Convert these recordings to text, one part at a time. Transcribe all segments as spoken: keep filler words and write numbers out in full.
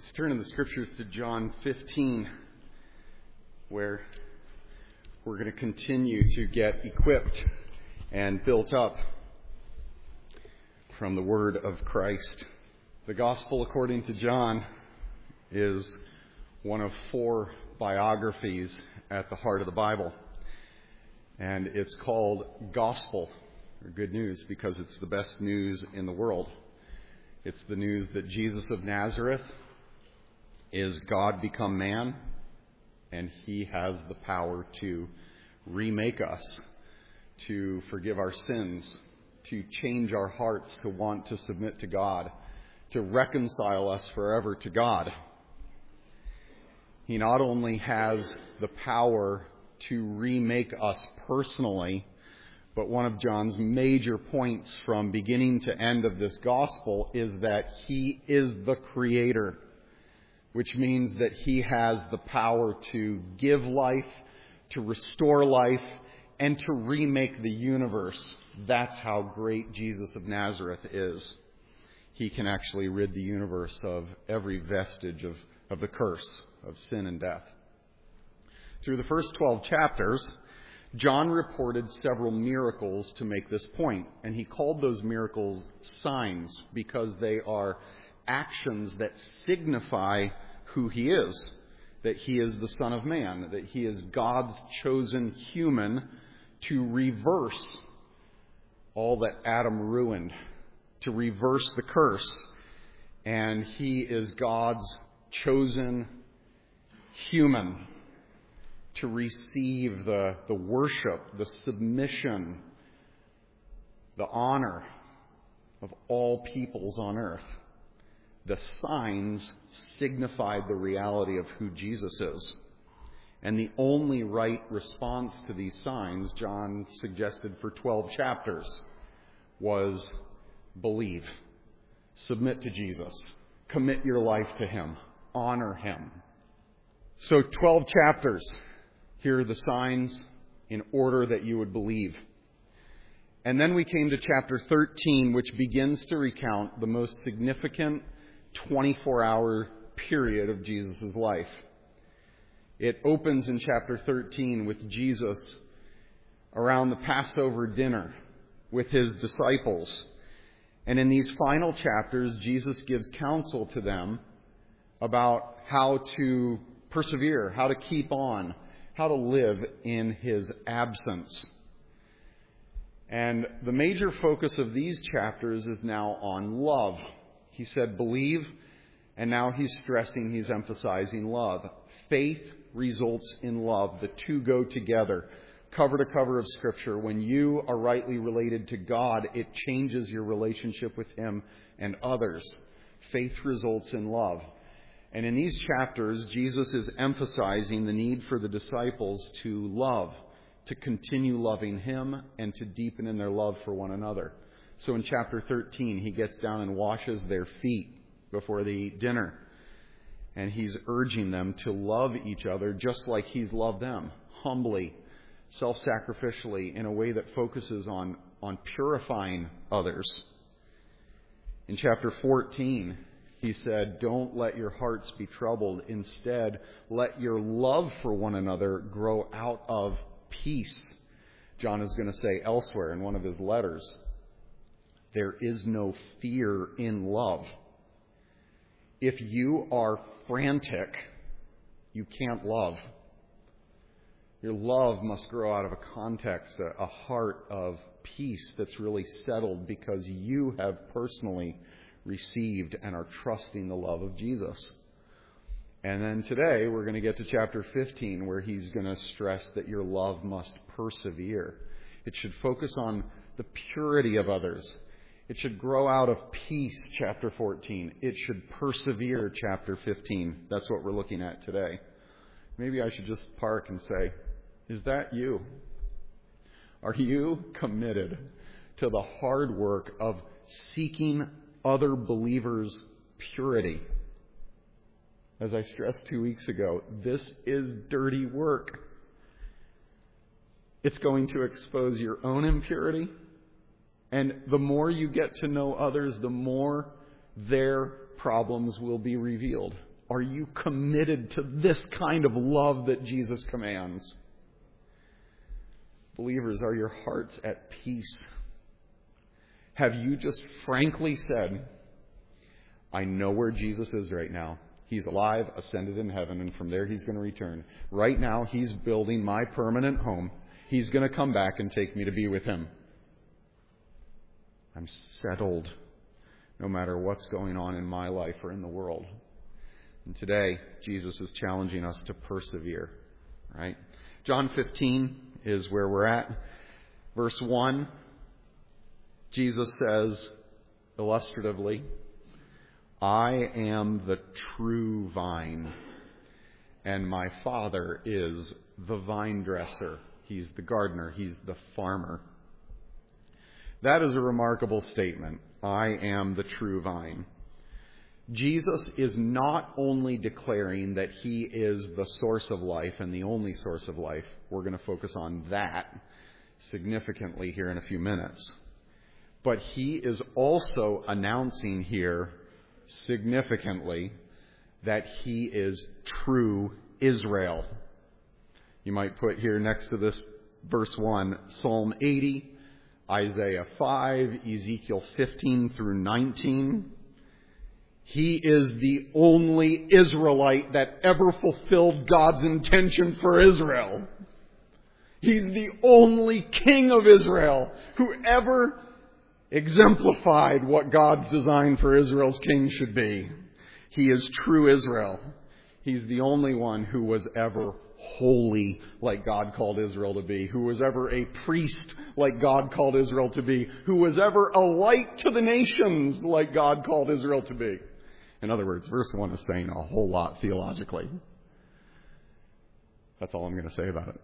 Let's turn in the scriptures to John fifteen, where we're going to continue to get equipped and built up from the word of Christ. The Gospel according to John is one of four biographies at the heart of the Bible. And it's called Gospel, or good news, because it's the best news in the world. It's the news that Jesus of Nazareth is God become man, and he has the power to remake us, to forgive our sins, to change our hearts to want to submit to God, to reconcile us forever to God. He not only has the power to remake us personally, but one of John's major points from beginning to end of this gospel is that he is the creator, which means that he has the power to give life, to restore life, and to remake the universe. That's how great Jesus of Nazareth is. He can actually rid the universe of every vestige of, of the curse of sin and death. Through the first twelve chapters, John reported several miracles to make this point, and he called those miracles signs because they are actions that signify who he is, that he is the Son of Man, that he is God's chosen human to reverse all that Adam ruined, to reverse the curse. And he is God's chosen human to receive the, the worship, the submission, the honor of all peoples on earth. The signs signified the reality of who Jesus is. And the only right response to these signs, John suggested for twelve chapters, was believe. Submit to Jesus. Commit your life to him. Honor him. So twelve chapters. Here are the signs in order that you would believe. And then we came to chapter thirteen, which begins to recount the most significant twenty-four hour period of Jesus' life. It opens in chapter thirteen with Jesus around the Passover dinner with his disciples. And in these final chapters, Jesus gives counsel to them about how to persevere, how to keep on, how to live in his absence. And the major focus of these chapters is now on love. He said believe, and now he's stressing, he's emphasizing love. Faith results in love. The two go together, cover to cover of Scripture. When you are rightly related to God, it changes your relationship with him and others. Faith results in love. And in these chapters, Jesus is emphasizing the need for the disciples to love, to continue loving him, and to deepen in their love for one another. So in chapter thirteen, he gets down and washes their feet before they eat dinner. And he's urging them to love each other just like he's loved them, humbly, self-sacrificially, in a way that focuses on, on purifying others. In chapter fourteen, he said, don't let your hearts be troubled. Instead, let your love for one another grow out of peace. John is going to say elsewhere in one of his letters, there is no fear in love. If you are frantic, you can't love. Your love must grow out of a context, a, a heart of peace that's really settled because you have personally received and are trusting the love of Jesus. And then today we're going to get to chapter fifteen, where he's going to stress that your love must persevere. It should focus on the purity of others. It should grow out of peace, chapter fourteen. It should persevere, chapter fifteen. That's what we're looking at today. Maybe I should just park and say, is that you? Are you committed to the hard work of seeking other believers' purity? As I stressed two weeks ago, this is dirty work. It's going to expose your own impurity. And the more you get to know others, the more their problems will be revealed. Are you committed to this kind of love that Jesus commands? Believers, are your hearts at peace? Have you just frankly said, I know where Jesus is right now. He's alive, ascended in heaven, and from there He's going to return. Right now, He's building my permanent home. He's going to come back and take me to be with Him. I'm settled no matter what's going on in my life or in the world. And today, Jesus is challenging us to persevere. Right? John fifteen is where we're at. Verse one, Jesus says illustratively, I am the true vine, and my Father is the vine dresser. He's the gardener. He's the farmer. That is a remarkable statement. I am the true vine. Jesus is not only declaring that He is the source of life and the only source of life. We're going to focus on that significantly here in a few minutes. But He is also announcing here significantly that He is true Israel. You might put here next to this verse one, Psalm eighty, Isaiah five, Ezekiel fifteen through nineteen. He is the only Israelite that ever fulfilled God's intention for Israel. He's the only king of Israel who ever exemplified what God's design for Israel's king should be. He is true Israel. He's the only one who was ever holy like God called Israel to be, who was ever a priest like God called Israel to be, who was ever a light to the nations like God called Israel to be. In other words, verse one is saying a whole lot theologically. That's all I'm going to say about it.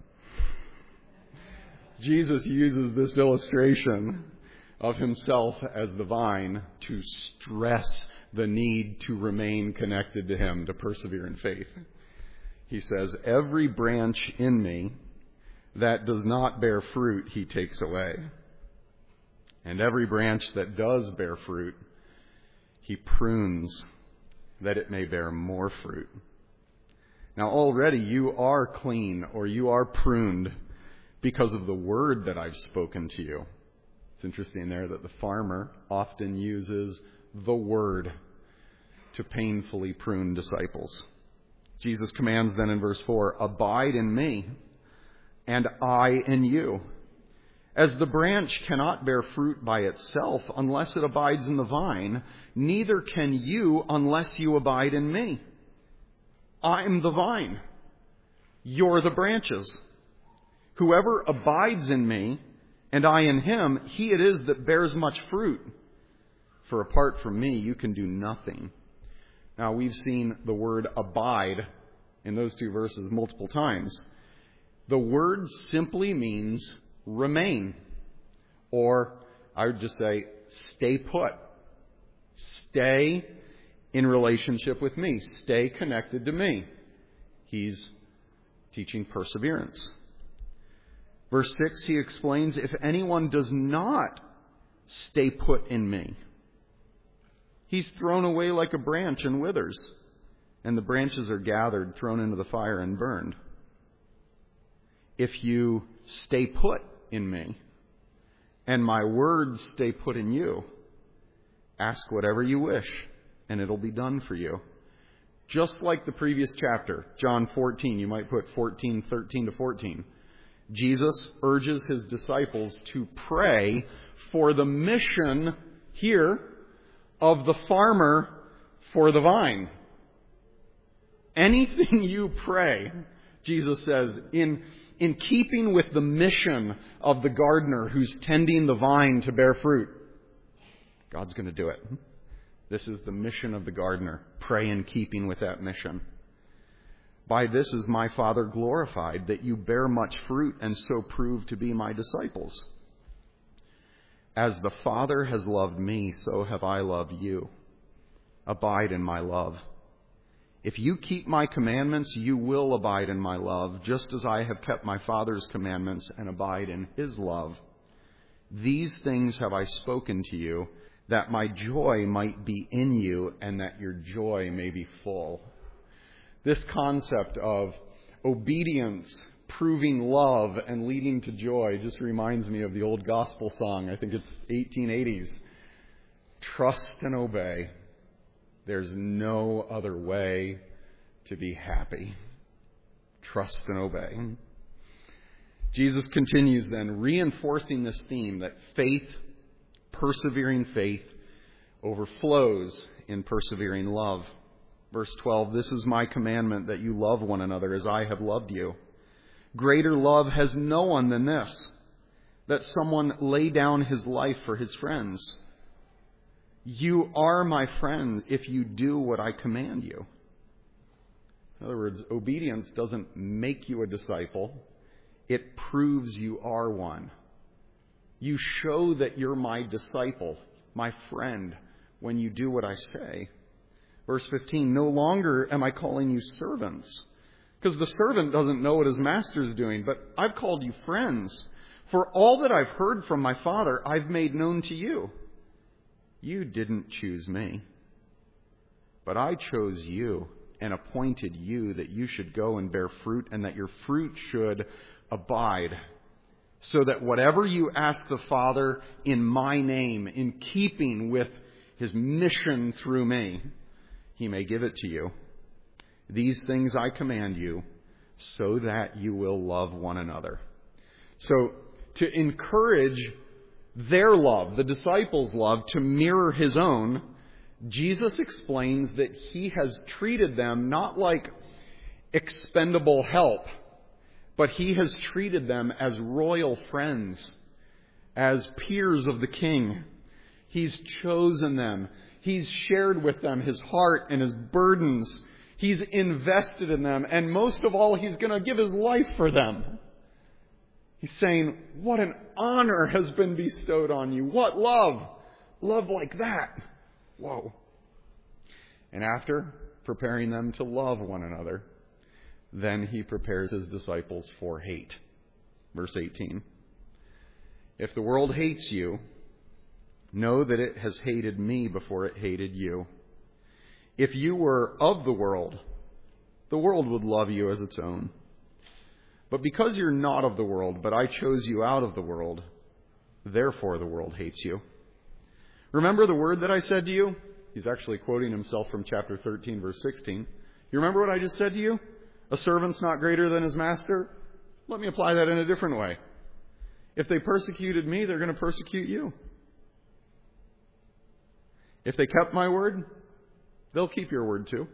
Jesus uses this illustration of Himself as the vine to stress the need to remain connected to Him, to persevere in faith. He says, every branch in me that does not bear fruit, He takes away. And every branch that does bear fruit, He prunes that it may bear more fruit. Now already you are clean, or you are pruned because of the word that I've spoken to you. It's interesting there that the farmer often uses the word to painfully prune disciples. Jesus commands then in verse four, abide in me, and I in you. As the branch cannot bear fruit by itself unless it abides in the vine, neither can you unless you abide in me. I'm the vine. You're the branches. Whoever abides in me, and I in him, he it is that bears much fruit. For apart from me, you can do nothing. Now, we've seen the word abide in those two verses multiple times. The word simply means remain. Or I would just say, stay put. Stay in relationship with me. Stay connected to me. He's teaching perseverance. Verse six, he explains, if anyone does not stay put in me, he's thrown away like a branch and withers, and the branches are gathered, thrown into the fire, and burned. If you stay put in me, and my words stay put in you, ask whatever you wish, and it'll be done for you. Just like the previous chapter, John fourteen, you might put fourteen, thirteen to fourteen. Jesus urges his disciples to pray for the mission here of the farmer for the vine. Anything you pray, Jesus says, in, in keeping with the mission of the gardener who's tending the vine to bear fruit, God's going to do it. This is the mission of the gardener. Pray in keeping with that mission. By this is my Father glorified, that you bear much fruit and so prove to be my disciples. As the Father has loved me, so have I loved you. Abide in my love. If you keep my commandments, you will abide in my love, just as I have kept my Father's commandments and abide in his love. These things have I spoken to you, that my joy might be in you and that your joy may be full. This concept of obedience, proving love, and leading to joy just reminds me of the old gospel song. I think it's eighteen eighties. Trust and obey. There's no other way to be happy. Trust and obey. Jesus continues then, reinforcing this theme that faith, persevering faith, overflows in persevering love. Verse twelve, this is my commandment, that you love one another as I have loved you. Greater love has no one than this, that someone lay down his life for his friends. You are my friends if you do what I command you. In other words, obedience doesn't make you a disciple. It proves you are one. You show that you're my disciple, my friend, when you do what I say. Verse fifteen, no longer am I calling you servants, because the servant doesn't know what his master is doing, but I've called you friends. For all that I've heard from my Father, I've made known to you. You didn't choose me, but I chose you and appointed you that you should go and bear fruit, and that your fruit should abide, so that whatever you ask the Father in my name, in keeping with his mission through me, he may give it to you. These things I command you, so that you will love one another. So, to encourage their love, the disciples' love, to mirror his own, Jesus explains that he has treated them not like expendable help, but he has treated them as royal friends, as peers of the king. He's chosen them. He's shared with them his heart and his burdens. He's invested in them. And most of all, he's going to give his life for them. He's saying, what an honor has been bestowed on you. What love. Love like that. Whoa. And after preparing them to love one another, then he prepares his disciples for hate. Verse eighteen. If the world hates you, know that it has hated me before it hated you. If you were of the world, the world would love you as its own. But because you're not of the world, but I chose you out of the world, therefore the world hates you. Remember the word that I said to you? He's actually quoting himself from chapter thirteen, verse sixteen. You remember what I just said to you? A servant's not greater than his master? Let me apply that in a different way. If they persecuted me, they're going to persecute you. If they kept my word, they'll keep your word too.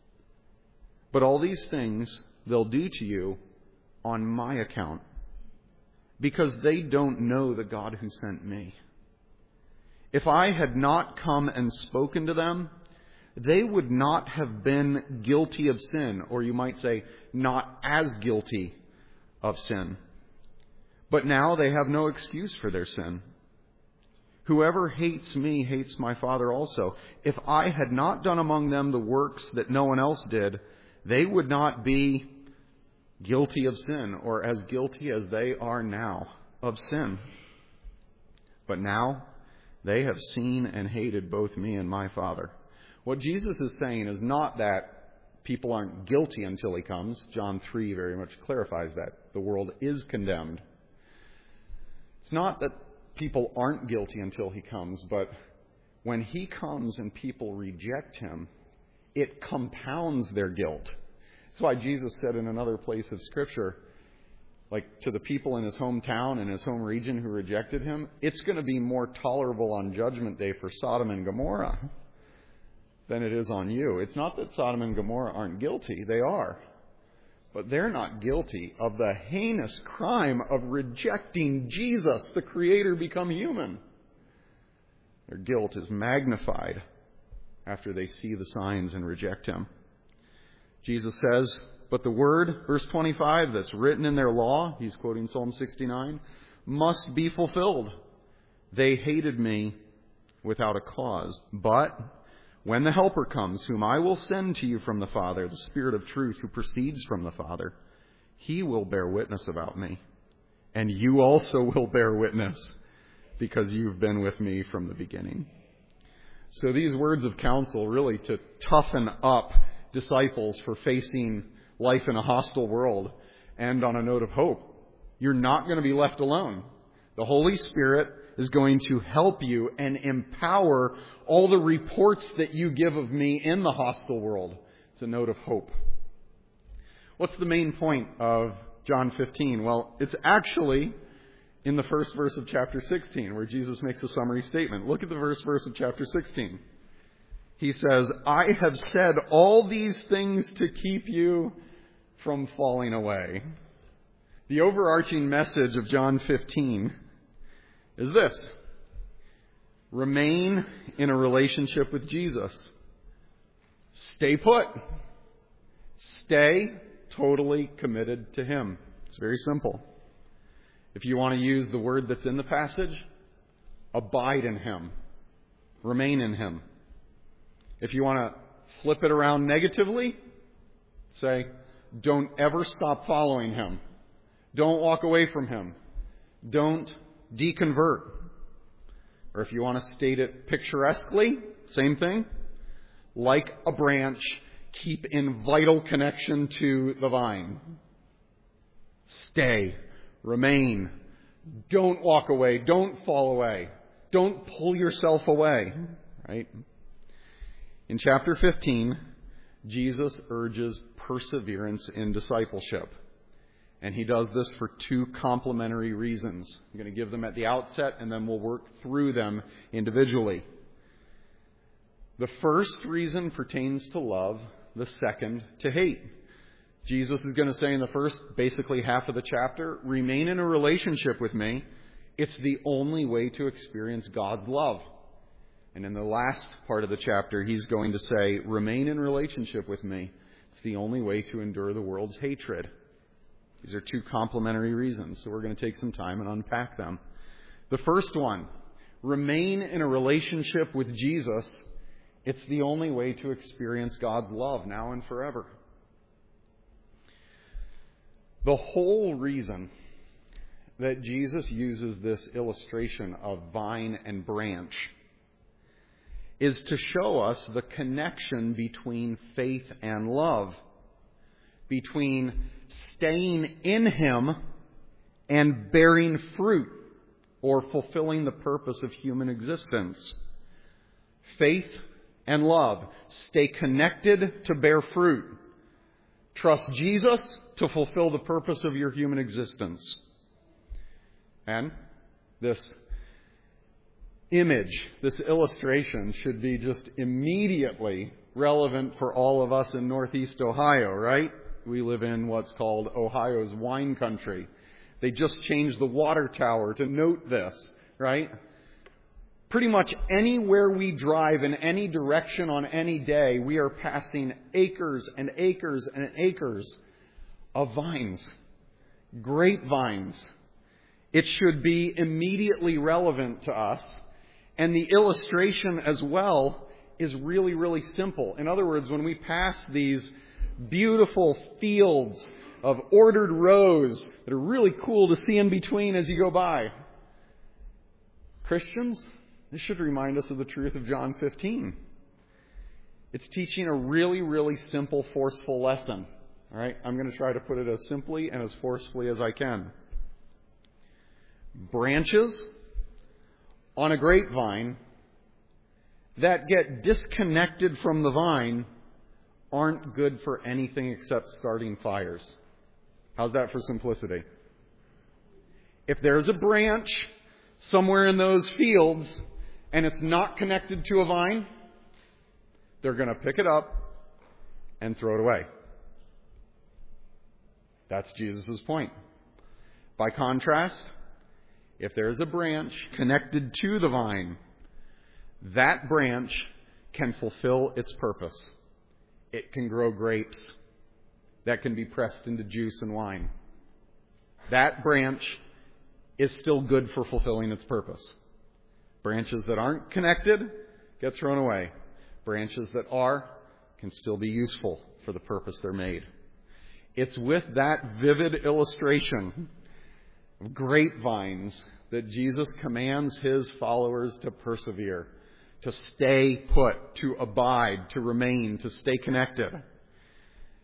But all these things they'll do to you on my account, because they don't know the God who sent me. If I had not come and spoken to them, they would not have been guilty of sin, or you might say, not as guilty of sin. But now they have no excuse for their sin. Whoever hates me hates my Father also. If I had not done among them the works that no one else did, they would not be guilty of sin, or as guilty as they are now of sin. But now they have seen and hated both me and my Father. What Jesus is saying is not that people aren't guilty until he comes. John three very much clarifies that. The world is condemned. It's not that people aren't guilty until he comes, but when he comes and people reject him, it compounds their guilt. That's why Jesus said in another place of Scripture, like to the people in his hometown and his home region who rejected him, it's going to be more tolerable on Judgment Day for Sodom and Gomorrah than it is on you. It's not that Sodom and Gomorrah aren't guilty. They are. But they're not guilty of the heinous crime of rejecting Jesus, the Creator, become human. Their guilt is magnified after they see the signs and reject him. Jesus says, but the word, verse twenty-five, that's written in their law, he's quoting Psalm sixty-nine, must be fulfilled. They hated me without a cause. But when the Helper comes, whom I will send to you from the Father, the Spirit of truth who proceeds from the Father, he will bear witness about me. And you also will bear witness, because you've been with me from the beginning. So these words of counsel really to toughen up disciples for facing life in a hostile world, end on a note of hope. You're not going to be left alone. The Holy Spirit is going to help you and empower all the reports that you give of me in the hostile world. It's a note of hope. What's the main point of John fifteen? Well, it's actually in the first verse of chapter sixteen, where Jesus makes a summary statement. Look at the first verse of chapter sixteen. He says, I have said all these things to keep you from falling away. The overarching message of John fifteen is this: remain in a relationship with Jesus. Stay put. Stay totally committed to Him. It's very simple. If you want to use the word that's in the passage, abide in Him. Remain in Him. If you want to flip it around negatively, say, don't ever stop following Him. Don't walk away from Him. Don't deconvert. Or if you want to state it picturesquely, same thing. Like a branch, keep in vital connection to the vine. Stay. Remain. Don't walk away. Don't fall away. Don't pull yourself away. Right? In chapter fifteen, Jesus urges perseverance in discipleship. And He does this for two complementary reasons. I'm going to give them at the outset, and then we'll work through them individually. The first reason pertains to love. The second, to hate. Jesus is going to say in the first, basically half of the chapter, remain in a relationship with me. It's the only way to experience God's love. And in the last part of the chapter, He's going to say, remain in relationship with me. It's the only way to endure the world's hatred. These are two complementary reasons, so we're going to take some time and unpack them. The first one, remain in a relationship with Jesus. It's the only way to experience God's love now and forever. The whole reason that Jesus uses this illustration of vine and branch is to show us the connection between faith and love, between staying in Him and bearing fruit, or fulfilling the purpose of human existence. Faith and love. Stay connected to bear fruit. Trust Jesus to fulfill the purpose of your human existence. And this image, this illustration, should be just immediately relevant for all of us in Northeast Ohio, right? We live in what's called Ohio's wine country. They just changed the water tower to note this, right? Pretty much anywhere we drive in any direction on any day, we are passing acres and acres and acres of vines. Grapevines. It should be immediately relevant to us. And the illustration as well is really, really simple. In other words, when we pass these beautiful fields of ordered rows that are really cool to see in between as you go by, Christians, this should remind us of the truth of John fifteen. It's teaching a really, really simple, forceful lesson. All right? I'm going to try to put it as simply and as forcefully as I can. Branches on a grapevine that get disconnected from the vine aren't good for anything except starting fires. How's that for simplicity? If there's a branch somewhere in those fields and it's not connected to a vine, they're going to pick it up and throw it away. That's Jesus' point. By contrast, if there's a branch connected to the vine, that branch can fulfill its purpose. It can grow grapes that can be pressed into juice and wine. That branch is still good for fulfilling its purpose. Branches that aren't connected get thrown away. Branches that are can still be useful for the purpose they're made. It's with that vivid illustration of grapevines that Jesus commands His followers to persevere, to stay put, to abide, to remain, to stay connected.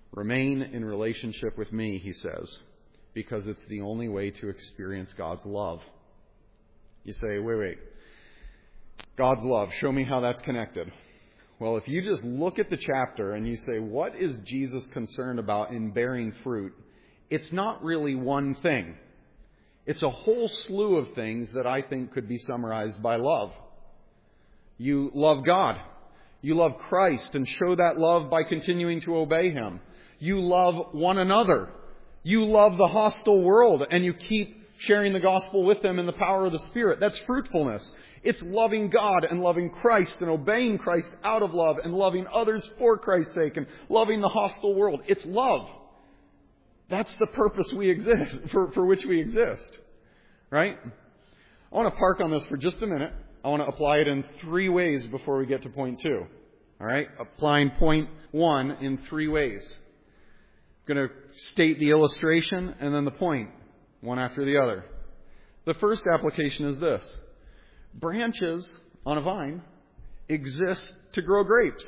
Remain in relationship with me, he says, because it's the only way to experience God's love. You say, wait, wait. God's love, show me how that's connected. Well, if you just look at the chapter and you say, what is Jesus concerned about in bearing fruit? It's not really one thing. It's a whole slew of things that I think could be summarized by love. You love God. You love Christ and show that love by continuing to obey Him. You love one another. You love the hostile world and you keep sharing the gospel with them in the power of the Spirit. That's fruitfulness. It's loving God and loving Christ and obeying Christ out of love and loving others for Christ's sake and loving the hostile world. It's love. That's the purpose we exist, for, for which we exist. Right? I want to park on this for just a minute. I want to apply it in three ways before we get to point two. All right? Applying point one in three ways. I'm going to state the illustration and then the point, one after the other. The first application is this. Branches on a vine exist to grow grapes.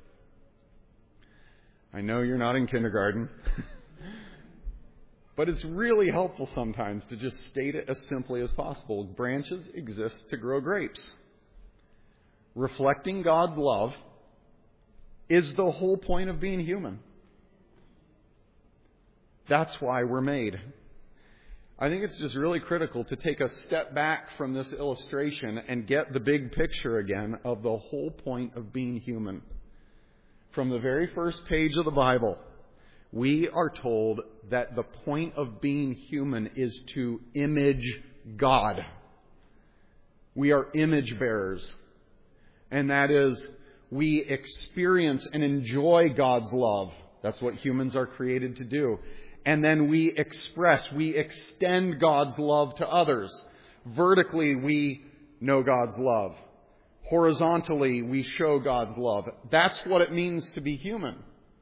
I know you're not in kindergarten, but it's really helpful sometimes to just state it as simply as possible. Branches exist to grow grapes. Reflecting God's love is the whole point of being human. That's why we're made. I think it's just really critical to take a step back from this illustration and get the big picture again of the whole point of being human. From the very first page of the Bible, we are told that the point of being human is to image God. We are image bearers. And that is, we experience and enjoy God's love. That's what humans are created to do. And then we express, we extend God's love to others. Vertically, we know God's love. Horizontally, we show God's love. That's what it means to be human.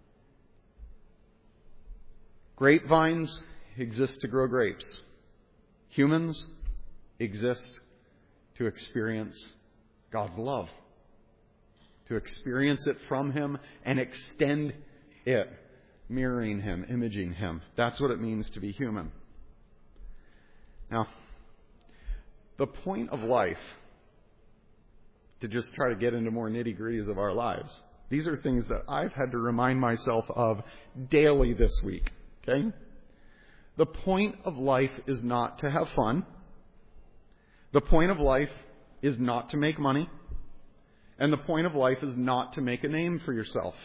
Grapevines exist to grow grapes. Humans exist to experience God's love. To experience it from Him and extend it. Mirroring Him, imaging Him. That's what it means to be human. Now, the point of life, to just try to get into more nitty-gritties of our lives, these are things that I've had to remind myself of daily this week. Okay? The point of life is not to have fun. The point of life is not to make money. And the point of life is not to make a name for yourself.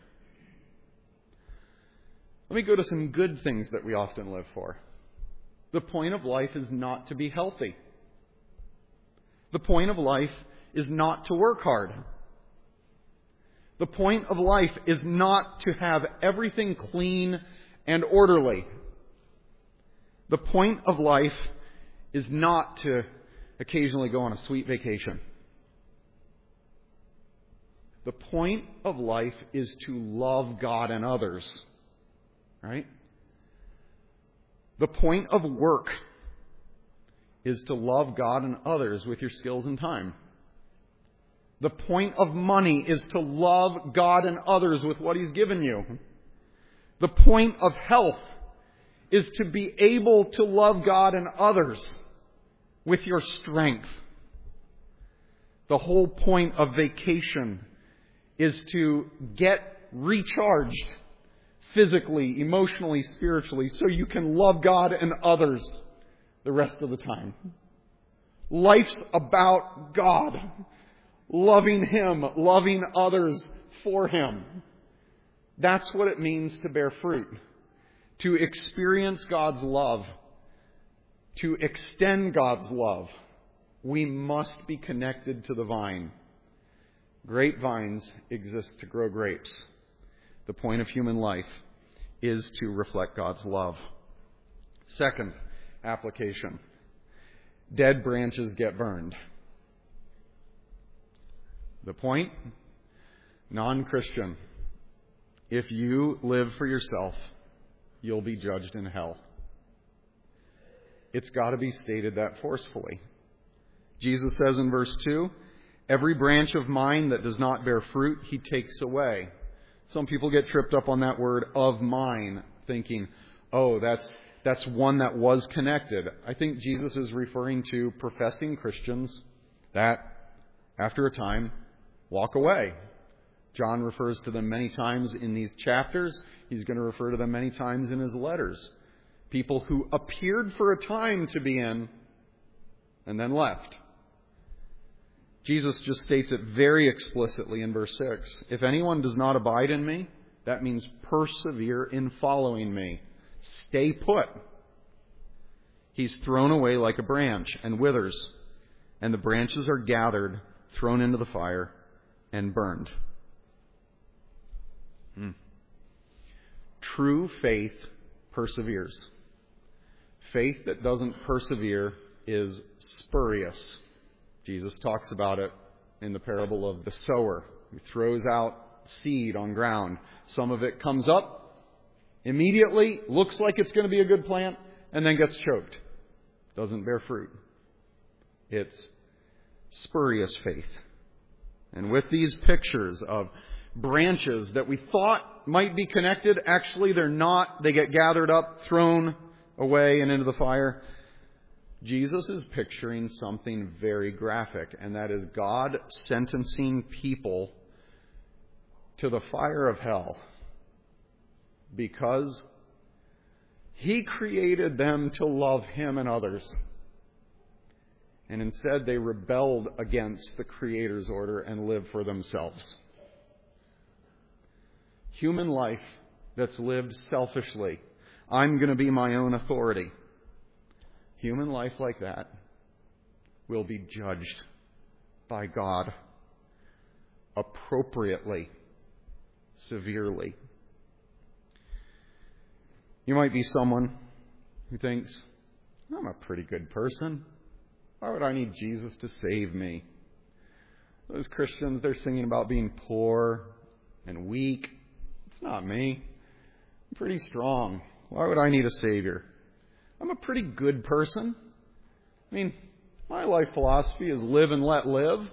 Let me go to some good things that we often live for. The point of life is not to be healthy. The point of life is not to work hard. The point of life is not to have everything clean and orderly. The point of life is not to occasionally go on a sweet vacation. The point of life is to love God and others. Right? The point of work is to love God and others with your skills and time. The point of money is to love God and others with what He's given you. The point of health is to be able to love God and others with your strength. The whole point of vacation is to get recharged physically, emotionally, spiritually, so you can love God and others the rest of the time. Life's about God. Loving Him, loving others for Him. That's what it means to bear fruit. To experience God's love. To extend God's love. We must be connected to the vine. Grapevines exist to grow grapes. The point of human life is to reflect God's love. Second application. Dead branches get burned. The point? Non-Christian. If you live for yourself, you'll be judged in hell. It's got to be stated that forcefully. Jesus says in verse two, every branch of mine that does not bear fruit, He takes away. Some people get tripped up on that word of mine, thinking, oh, that's that's one that was connected. I think Jesus is referring to professing Christians that, after a time, walk away. John refers to them many times in these chapters. He's going to refer to them many times in his letters. People who appeared for a time to be in and then left. Jesus just states it very explicitly in verse six. If anyone does not abide in me, that means persevere in following me. Stay put. He's thrown away like a branch and withers, and the branches are gathered, thrown into the fire, and burned. Hmm. True faith perseveres. Faith that doesn't persevere is spurious. Jesus talks about it in the parable of the sower who throws out seed on ground. Some of it comes up immediately, looks like it's going to be a good plant, and then gets choked. Doesn't bear fruit. It's spurious faith. And with these pictures of branches that we thought might be connected, actually they're not. They get gathered up, thrown away and into the fire. Jesus is picturing something very graphic, and that is God sentencing people to the fire of hell because He created them to love Him and others. And instead they rebelled against the Creator's order and lived for themselves. Human life that's lived selfishly. I'm going to be my own authority. Human life like that will be judged by God appropriately, severely. You might be someone who thinks, I'm a pretty good person. Why would I need Jesus to save me? Those Christians, they're singing about being poor and weak. It's not me. I'm pretty strong. Why would I need a Savior? I'm a pretty good person. I mean, my life philosophy is live and let live.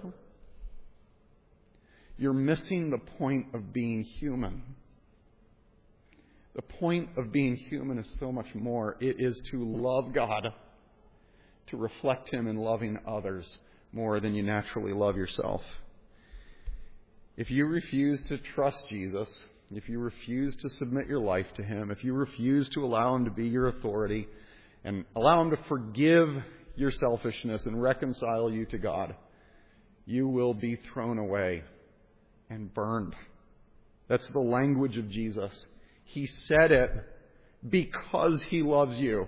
You're missing the point of being human. The point of being human is so much more. It is to love God, to reflect Him in loving others more than you naturally love yourself. If you refuse to trust Jesus, if you refuse to submit your life to Him, if you refuse to allow Him to be your authority and allow Him to forgive your selfishness and reconcile you to God, you will be thrown away and burned. That's the language of Jesus. He said it because He loves you.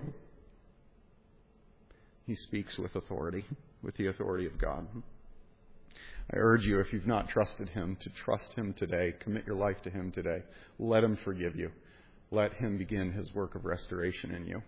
He speaks with authority, with the authority of God. I urge you, if you've not trusted Him, to trust Him today. Commit your life to Him today. Let Him forgive you. Let Him begin His work of restoration in you.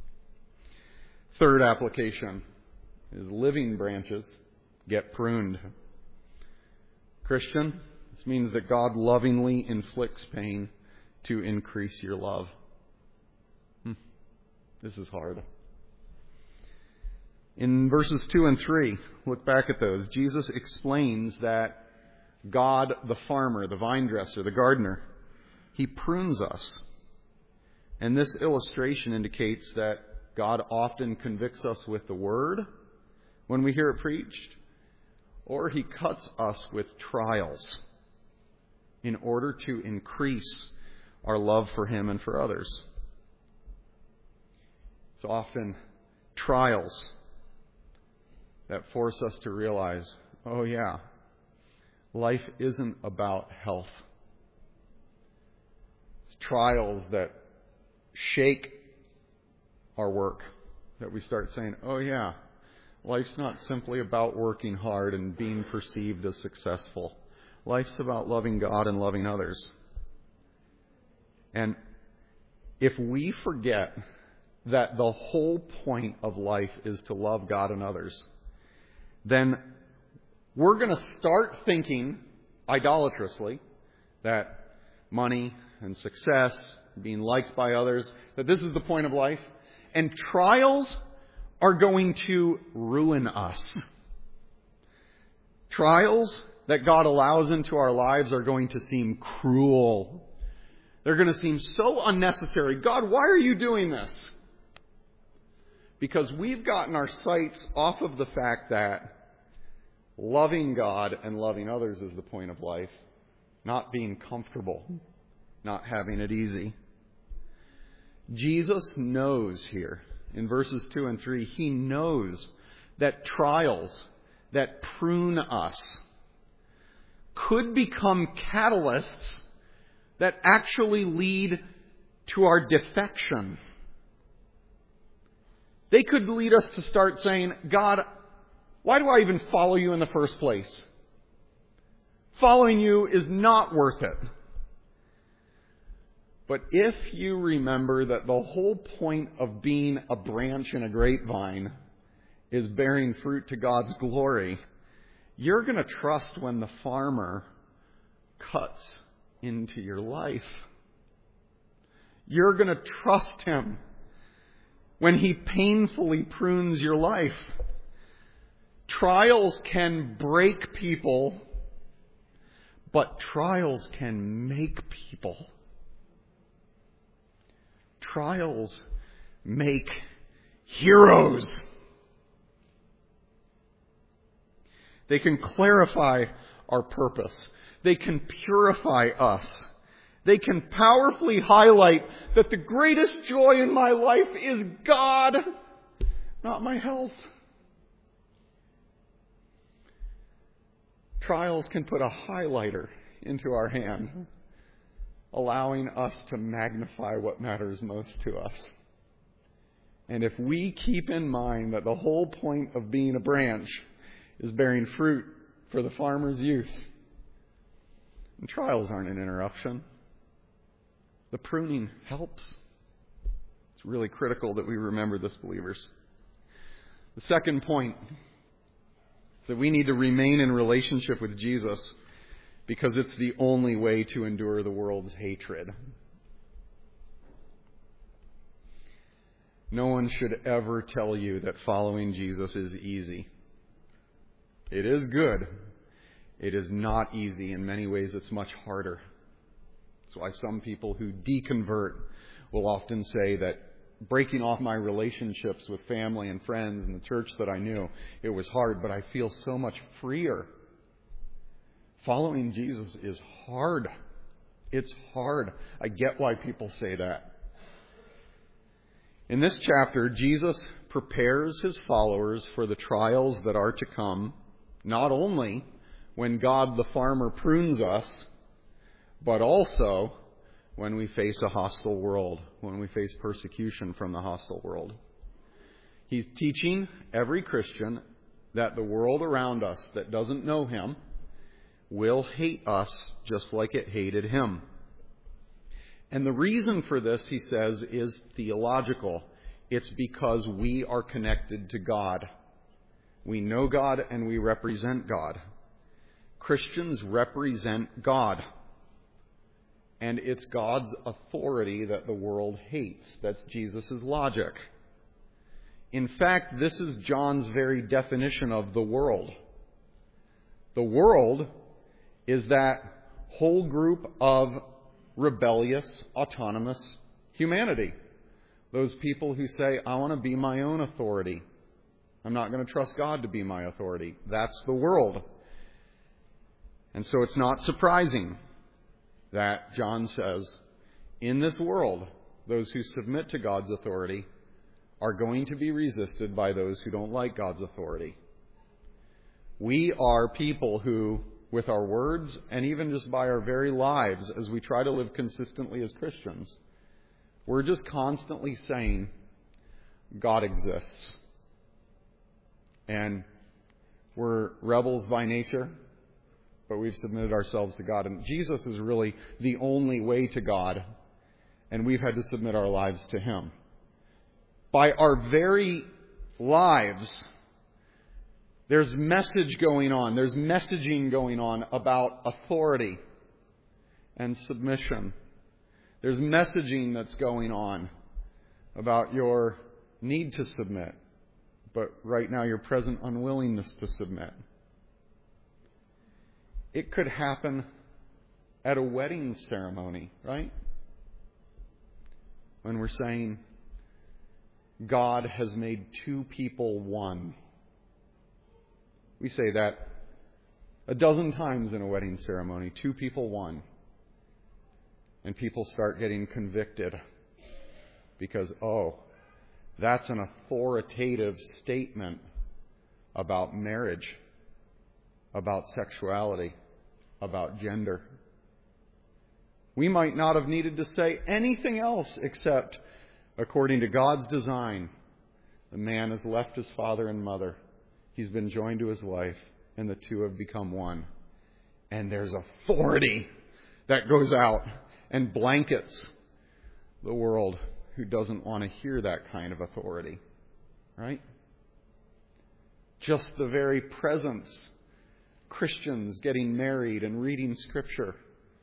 Third application is living branches get pruned. Christian, this means that God lovingly inflicts pain to increase your love. Hmm. This is hard. In verses two and three, look back at those. Jesus explains that God, the farmer, the vine dresser, the gardener, He prunes us. And this illustration indicates that God often convicts us with the Word when we hear it preached, or He cuts us with trials in order to increase our love for Him and for others. It's often trials that force us to realize, oh yeah, life isn't about health. It's trials that shake our work, that we start saying, oh yeah, life's not simply about working hard and being perceived as successful. Life's about loving God and loving others. And if we forget that the whole point of life is to love God and others, then we're going to start thinking idolatrously that money and success, being liked by others, that this is the point of life. And trials are going to ruin us. Trials that God allows into our lives are going to seem cruel. They're going to seem so unnecessary. God, why are you doing this? Because we've gotten our sights off of the fact that loving God and loving others is the point of life, not being comfortable, not having it easy. Jesus knows here, in verses two and three, he knows that trials that prune us could become catalysts that actually lead to our defection. They could lead us to start saying, God, why do I even follow you in the first place? Following you is not worth it. But if you remember that the whole point of being a branch in a grapevine is bearing fruit to God's glory, you're going to trust when the farmer cuts into your life. You're going to trust him when he painfully prunes your life. Trials can break people, but trials can make people. Trials make heroes. They can clarify our purpose. They can purify us. They can powerfully highlight that the greatest joy in my life is God, not my health. Trials can put a highlighter into our hand, allowing us to magnify what matters most to us. And if we keep in mind that the whole point of being a branch is bearing fruit for the farmer's use, and trials aren't an interruption. The pruning helps. It's really critical that we remember this, believers. The second point is that we need to remain in relationship with Jesus because it's the only way to endure the world's hatred. No one should ever tell you that following Jesus is easy. It is good. It is not easy. In many ways, it's much harder. That's why some people who deconvert will often say that breaking off my relationships with family and friends and the church that I knew, it was hard, but I feel so much freer. Following Jesus is hard. It's hard. I get why people say that. In this chapter, Jesus prepares his followers for the trials that are to come, not only when God the farmer prunes us, but also when we face a hostile world, when we face persecution from the hostile world. He's teaching every Christian that the world around us that doesn't know him will hate us just like it hated him. And the reason for this, he says, is theological. It's because we are connected to God. We know God and we represent God. Christians represent God. And it's God's authority that the world hates. That's Jesus' logic. In fact, this is John's very definition of the world. The world is that whole group of rebellious, autonomous humanity. Those people who say, I want to be my own authority. I'm not going to trust God to be my authority. That's the world. And so it's not surprising that John says, in this world, those who submit to God's authority are going to be resisted by those who don't like God's authority. We are people who, with our words and even just by our very lives, as we try to live consistently as Christians, we're just constantly saying, God exists. And we're rebels by nature, but we've submitted ourselves to God. And Jesus is really the only way to God, and we've had to submit our lives to him. By our very lives, there's message going on. There's messaging going on about authority and submission. There's messaging that's going on about your need to submit, but right now your present unwillingness to submit. It could happen at a wedding ceremony, right? When we're saying, God has made two people one. We say that a dozen times in a wedding ceremony, two people one. And people start getting convicted because, oh, that's an authoritative statement about marriage, about sexuality, about gender. We might not have needed to say anything else except, according to God's design, the man has left his father and mother. He's been joined to his wife, and the two have become one. And there's authority that goes out and blankets the world who doesn't want to hear that kind of authority. Right? Just the very presence, Christians getting married and reading Scripture,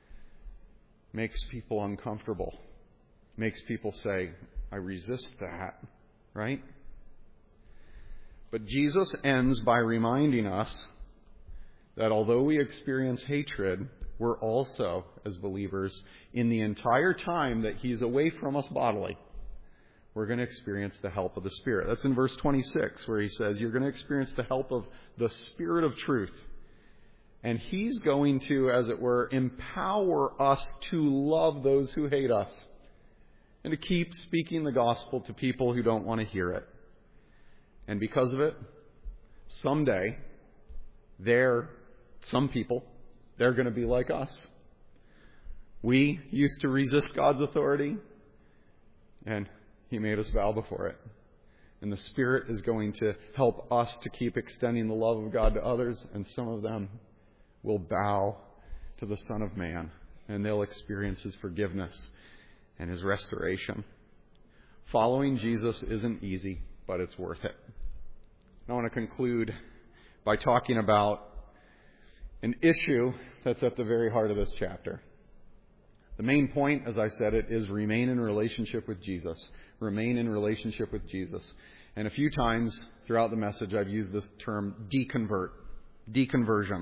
makes people uncomfortable. Makes people say, I resist that. Right? But Jesus ends by reminding us that although we experience hatred, we're also, as believers, in the entire time that He's away from us bodily, we're going to experience the help of the Spirit. That's in verse twenty-six, where He says, you're going to experience the help of the Spirit of truth. And He's going to, as it were, empower us to love those who hate us and to keep speaking the gospel to people who don't want to hear it. And because of it, someday, they're, some people, they're going to be like us. We used to resist God's authority, and He made us bow before it. And the Spirit is going to help us to keep extending the love of God to others, and some of them will bow to the Son of Man, and they'll experience His forgiveness and His restoration. Following Jesus isn't easy, but it's worth it. I want to conclude by talking about an issue that's at the very heart of this chapter. The main point, as I said it, is remain in relationship with Jesus. Remain in relationship with Jesus. And a few times throughout the message, I've used this term deconvert, deconversion.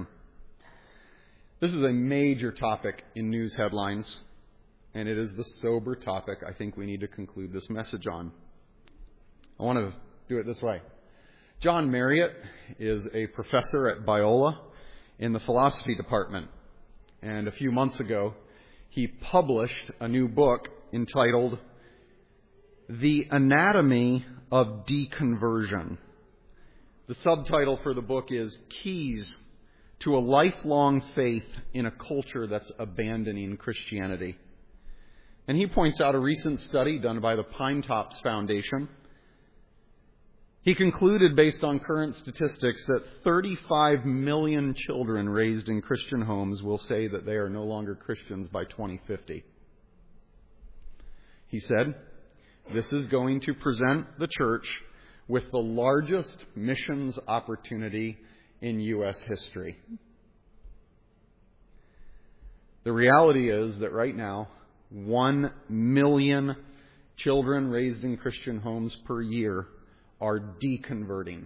This is a major topic in news headlines, and it is the sober topic I think we need to conclude this message on. I want to do it this way. John Marriott is a professor at Biola in the philosophy department. And a few months ago, he published a new book entitled The Anatomy of Deconversion. The subtitle for the book is Keys to a Lifelong Faith in a Culture That's Abandoning Christianity. And he points out a recent study done by the Pine Tops Foundation. He concluded, based on current statistics, that thirty-five million children raised in Christian homes will say that they are no longer Christians by twenty fifty. He said, this is going to present the church with the largest missions opportunity in U S history. The reality is that right now, one million children raised in Christian homes per year are deconverting.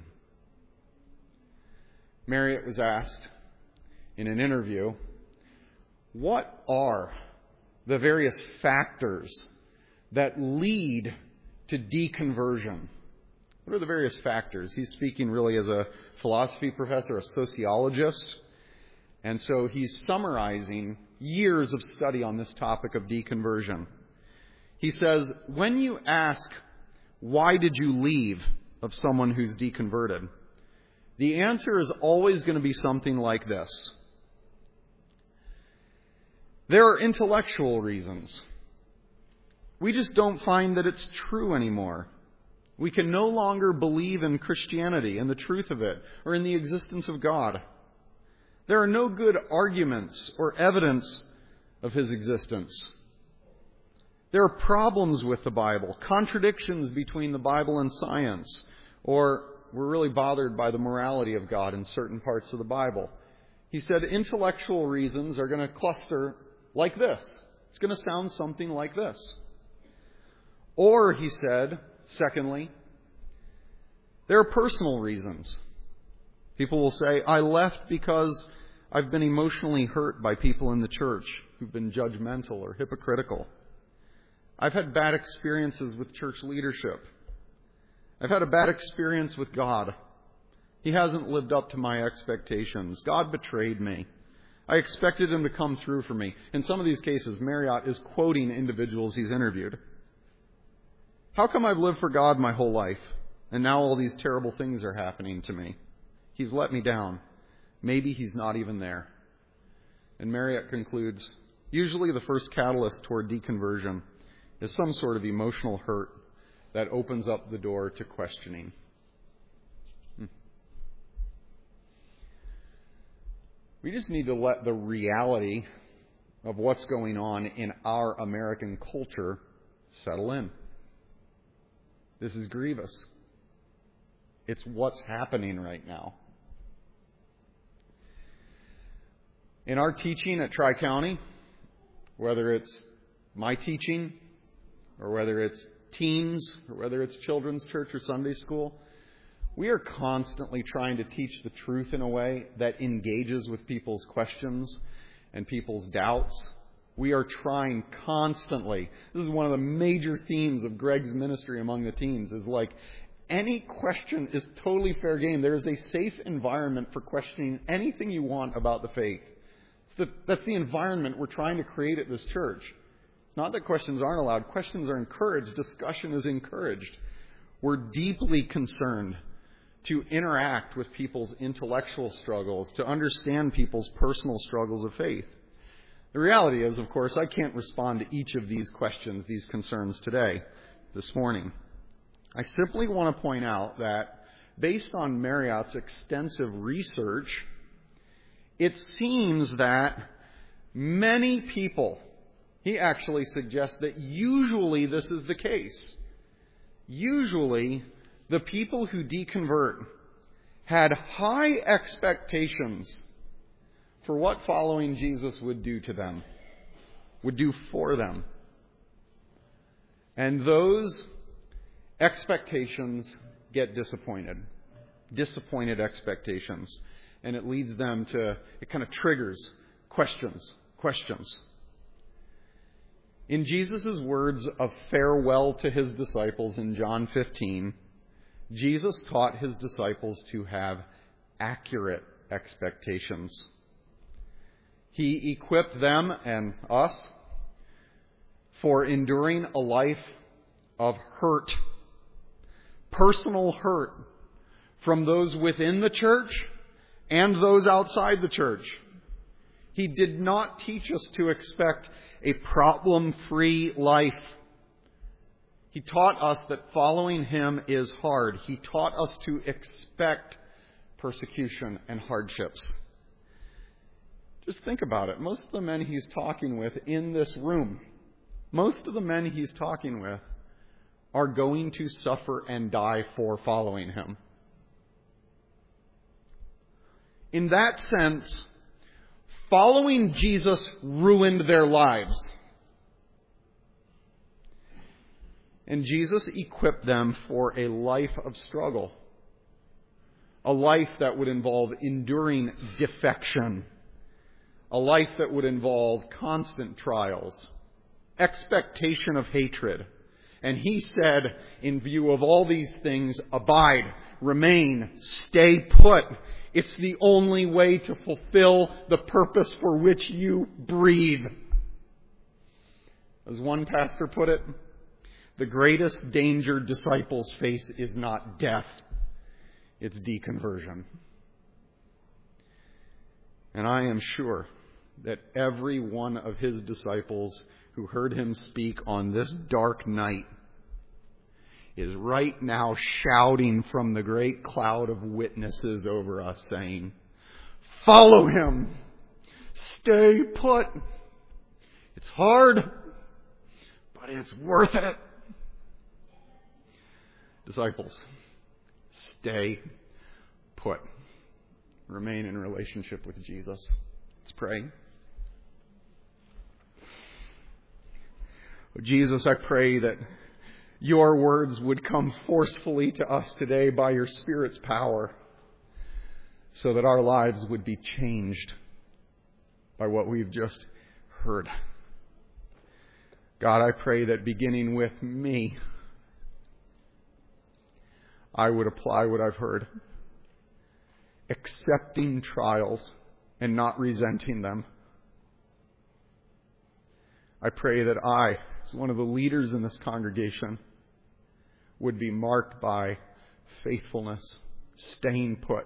Marriott was asked in an interview, what are the various factors that lead to deconversion? What are the various factors? He's speaking really as a philosophy professor, a sociologist. And so he's summarizing years of study on this topic of deconversion. He says, when you ask, why did you leave, of someone who's deconverted, the answer is always going to be something like this. There are intellectual reasons. We just don't find that it's true anymore. We can no longer believe in Christianity and the truth of it, or in the existence of God. There are no good arguments or evidence of His existence. There are problems with the Bible, contradictions between the Bible and science, or we're really bothered by the morality of God in certain parts of the Bible. He said intellectual reasons are going to cluster like this. It's going to sound something like this. Or, he said, secondly, there are personal reasons. People will say, I left because I've been emotionally hurt by people in the church who've been judgmental or hypocritical. I've had bad experiences with church leadership. I've had a bad experience with God. He hasn't lived up to my expectations. God betrayed me. I expected him to come through for me. In some of these cases, Marriott is quoting individuals he's interviewed. How come I've lived for God my whole life, and now all these terrible things are happening to me? He's let me down. Maybe he's not even there. And Marriott concludes, usually the first catalyst toward deconversion is some sort of emotional hurt that opens up the door to questioning. Hmm. We just need to let the reality of what's going on in our American culture settle in. This is grievous. It's what's happening right now. In our teaching at Tri-County, whether it's my teaching or whether it's teens or whether it's children's church or Sunday school, we are constantly trying to teach the truth in a way that engages with people's questions and people's doubts. We are trying constantly. This is one of the major themes of Greg's ministry among the teens, is like, any question is totally fair game. There is a safe environment for questioning anything you want about the faith. The, that's the environment we're trying to create at this church. It's not that questions aren't allowed. Questions are encouraged. Discussion is encouraged. We're deeply concerned to interact with people's intellectual struggles, to understand people's personal struggles of faith. The reality is, of course, I can't respond to each of these questions, these concerns today, this morning. I simply want to point out that based on Marriott's extensive research, it seems that many people, he actually suggests that usually this is the case. Usually, the people who deconvert had high expectations for what following Jesus would do to them, would do for them. And those expectations get disappointed. Disappointed expectations. And it leads them to, it kind of triggers questions, questions. In Jesus' words of farewell to his disciples in John fifteen, Jesus taught his disciples to have accurate expectations. He equipped them and us for enduring a life of hurt, personal hurt from those within the church and those outside the church. He did not teach us to expect a problem-free life. He taught us that following him is hard. He taught us to expect persecution and hardships. Just think about it. Most of the men he's talking with in this room, most of the men he's talking with are going to suffer and die for following him. In that sense, following Jesus ruined their lives. And Jesus equipped them for a life of struggle. A life that would involve enduring defection. A life that would involve constant trials. Expectation of hatred. And he said, in view of all these things, abide, remain, stay put. It's the only way to fulfill the purpose for which you breathe. As one pastor put it, the greatest danger disciples face is not death, it's deconversion. And I am sure that every one of his disciples who heard him speak on this dark night is right now shouting from the great cloud of witnesses over us, saying, follow him. Stay put. It's hard, but it's worth it. Disciples, stay put. Remain in relationship with Jesus. Let's pray. Oh, Jesus, I pray that your words would come forcefully to us today by your Spirit's power, so that our lives would be changed by what we've just heard. God, I pray that beginning with me, I would apply what I've heard, accepting trials and not resenting them. I pray that I, as one of the leaders in this congregation, would be marked by faithfulness, staying put.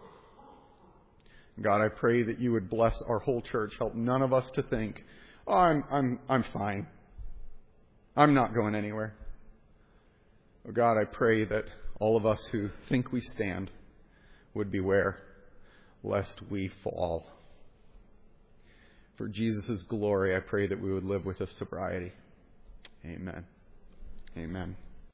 God, I pray that you would bless our whole church. Help none of us to think, oh, I'm, I'm, I'm fine. I'm not going anywhere. Oh God, I pray that all of us who think we stand would beware lest we fall. For Jesus' glory, I pray that we would live with a sobriety. Amen. Amen.